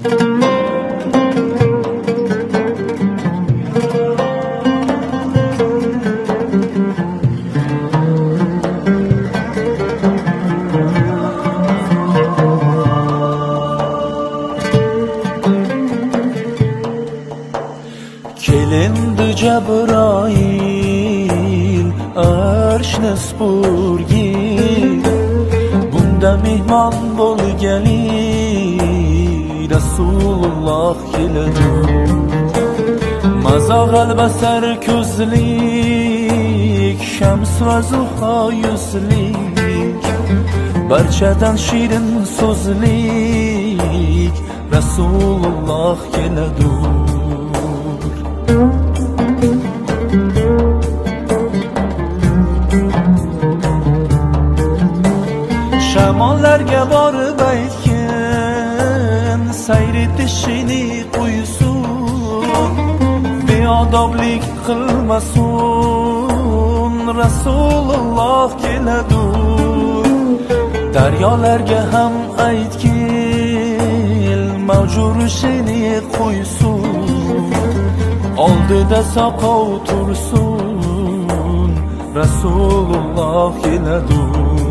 Kelindi Cebrail arshni supurgi, bunda mehmon bo'lgali Rasululloh keladi. Mazag'al basar ko'zlik, shams va zuho yuzlik, barchadan shirin so'zlik Rasululloh keladi. Shamollarga borib aytgin, sayr etishini qo'ysin, beodoblik qilmasin, Rasululloh keladi. Daryolarga ham aytgin, mavjur ishini qo'ysin, oldida soqov tursin, Rasululloh keladi.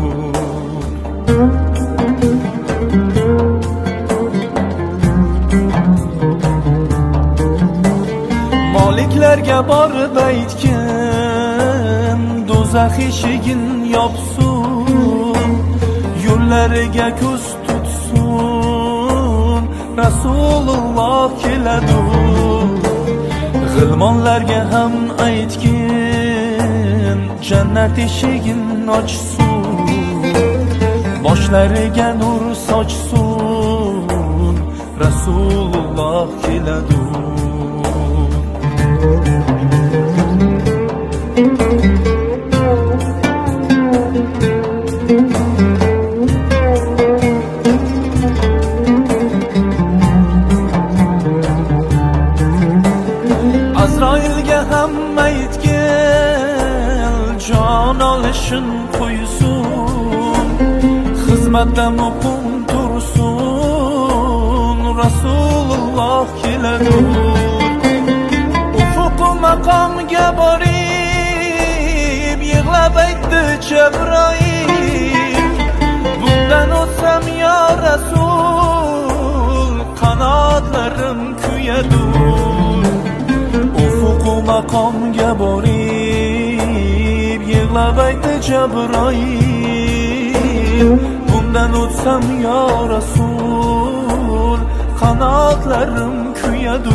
Moliklarga borib aytgin, do'zax eshigin yopsin, yo'llariga ko'z tutsin, Rasululloh keladi. G'ilmonlarga ham aytgin, jannat eshigin ochsin, boshlariga nur sochsin, Rasululloh keladi. Azroilga ham aytgin, jon olishin qo'ysin, xizmatda muqim tursin, Rasululloh keladi. Ufuq maqomga borib yig'lab aytdi Cebrail, bundan o'tsam yo Rasul, qanotlarim kuyadi. Ufuq maqomga borib yig'lab aytdi Cebrail, bundan o'tsam yo Rasul, qanotlarim kuyadi.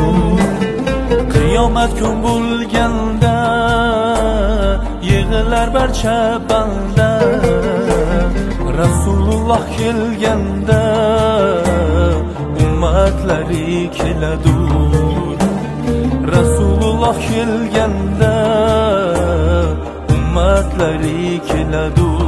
Qiyomat kun bo'lganda yig'lar barcha banda, Rasululloh kelganda ummatlari keladi. Rasululloh kelganda ummatlari keladi.